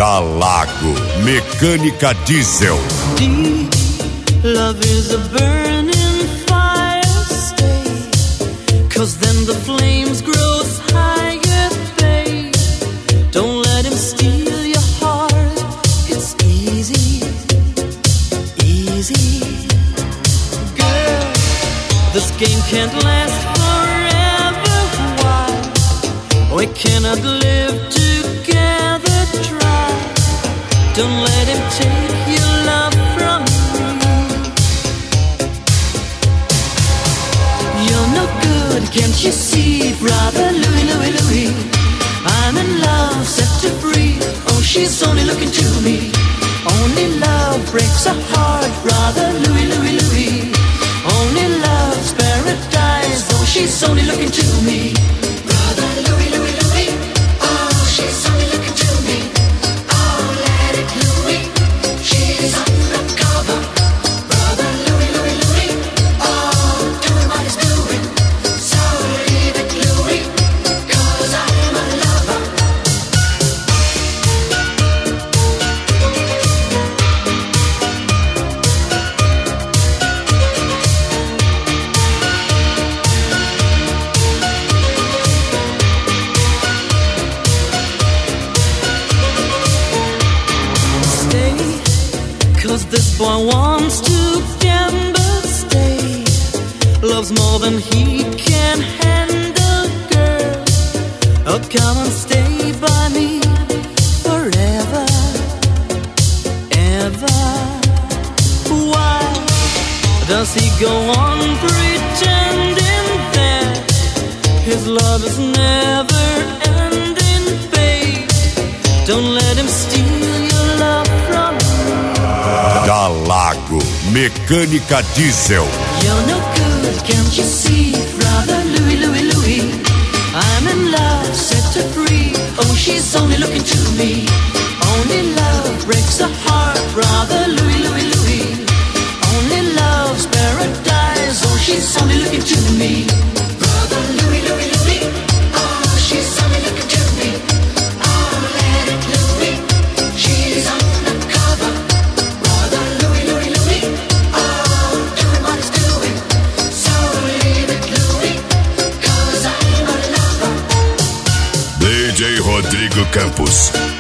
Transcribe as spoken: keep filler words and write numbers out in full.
Da Lago Mecânica Diesel. Deep love is a burning fire, stay, 'cause then the flames grow higher, babe. Don't let him steal your heart. It's easy, easy. Girl, this game can't last forever. Why? We cannot live together. Try. Don't let him take your love from me. You're no good, can't you see, brother Louie, Louie, Louie? I'm in love, set to free. Oh, she's only looking to me. Only love breaks a heart, brother Louie, Louie, Louie. Only love's paradise. Oh, she's only looking to me. Brother Louie, Louie, Louie. Oh, she's only looking to me. Oh, let it Louie. She's undercover. Brother Louie, Louie, Louie. Oh, doing what he's doing. So leave it Louie, 'cause I'm a lover. Stay, 'cause this boy wants to gamble. Stay, loves more than he can handle, girl. Oh, come and stay by me forever, ever. Why does he go on pretending that his love is never ending, babe? Don't let him steal your love from me. Da Lago Mecânica Diesel. You're no good, can't you see, brother Louie, Louie, Louie? I'm in love, set her free. Oh, she's only looking to me. Only love breaks a heart, brother Louie, Louie, Louie. Only love's paradise. Oh, she's only looking to me. Brother Louie, Louie, Louie. Oh, she's only looking to me. Oh, let it Louie. She's undercover. Brother Louie, Louie, Louie. Oh, doing what he's doing. So leave it Louie, 'cause I'm a lover. D J Rodrigo Campos.